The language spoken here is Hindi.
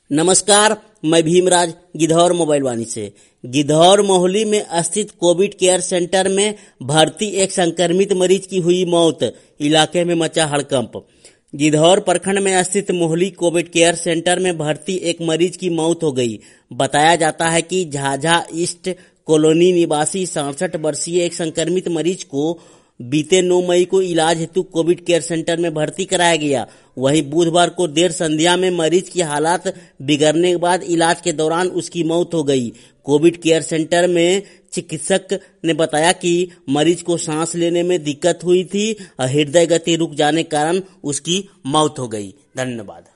नमस्कार, मैं भीमराज गिद्धौर मोबाइल वाणी से। गिद्धौर मोहली में स्थित कोविड केयर सेंटर में भर्ती एक संक्रमित मरीज की हुई मौत, इलाके में मचा हड़कंप। गिद्धौर प्रखंड में स्थित मोहली कोविड केयर सेंटर में भर्ती एक मरीज की मौत हो गई। बताया जाता है कि झाझा ईस्ट कॉलोनी निवासी 67 वर्षीय एक संक्रमित मरीज को बीते 9 मई को इलाज हेतु कोविड केयर सेंटर में भर्ती कराया गया। वहीं बुधवार को देर संध्या में मरीज की हालत बिगड़ने के बाद इलाज के दौरान उसकी मौत हो गई। कोविड केयर सेंटर में चिकित्सक ने बताया कि मरीज को सांस लेने में दिक्कत हुई थी और हृदय गति रुक जाने के कारण उसकी मौत हो गई। धन्यवाद।